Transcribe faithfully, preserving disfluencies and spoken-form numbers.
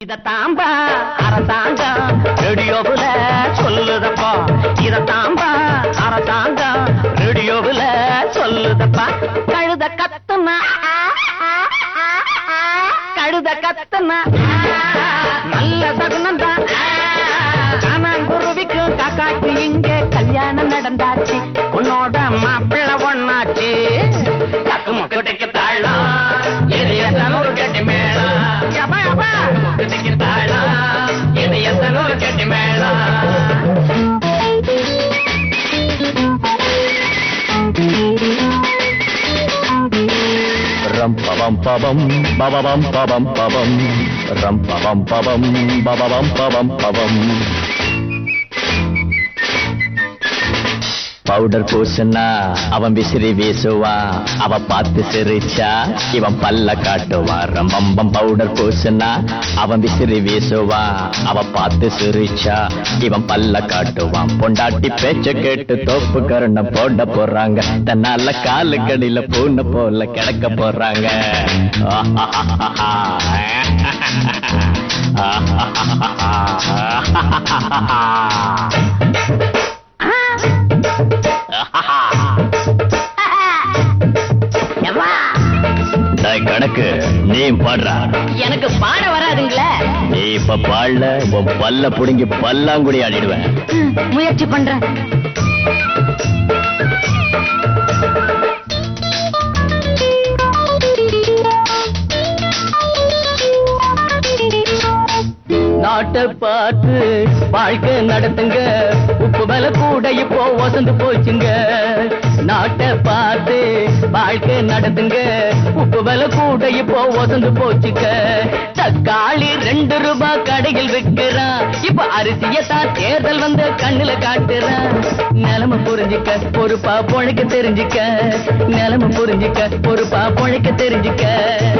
இத தாம்பா அரசாங்கம் ரேடியோவுல சொல்லுதப்பா, இத தாம்பா அரசாங்கம் ரேடியோவுல சொல்லுதப்பா. கழுத கத்துனா கழுத கத்துனா நல்ல சகுனம் தான். குருவிக்கும் காக்காக்கு இங்கே கல்யாணம் நடந்தாச்சு, உன்னோட மாப்பிள்ளை ஒண்ணாச்சு. கக்கு முக்கட்டைக்கு தாழம் எதையத்தனூர் கட்டி மேளம், முக்கட்டைக்கு தாழம் எதையத்தனூர் கட்டி மேளம். ரம் பவம் பவம் பவம் பவம் பவம் ரம் பவம் பவம் பவம் பவம் பவம். பவுடர் பூசுனா அவன் விசிறி வீசுவான், அவ பார்த்து சிரிச்சா இவன் பல்ல காட்டுவான். ரம்பம்பம் பவுடர் பூசுனா அவன் விசிறி வீசுவான், அவ பார்த்து சிரிச்சா இவன் பல்ல காட்டுவான். பொண்டாட்டி பேச்ச கேட்டு தோப்பு கருணை போட போறாங்க, தன்னால காலு கடியில பூனை போல கிடக்க போறாங்க. கணக்கு நீ பாடுற, எனக்கு பாட வராதுங்களே. நீ இப்ப பாடல உன் பல்ல புடுங்கி பல்லாங்குடி ஆடிடுவேன். முயற்சி பண்றேன். நாட்டை பார்த்து வாழ்க்கை நடத்துங்க, உப்பு விலை கூட இப்போ வசந்து போச்சுங்க. நாட்டை பார்த்து வாழ்க்கை நடத்துங்க, உப்பு விலை கூட இப்போ வசந்து போச்சுங்க. தக்காளி ரெண்டு ரூபாய் கடையில் விற்கிறான், இப்ப அரிசியத்தான் தேர்தல் வந்து கண்ணுல காட்டுறான். நிலைமை புரிஞ்சுக்க பொறுப்பா பொழைக்க தெரிஞ்சுக்க, நிலைமை புரிஞ்சுக்க பொறுப்பா பொழைக்க தெரிஞ்சுக்க.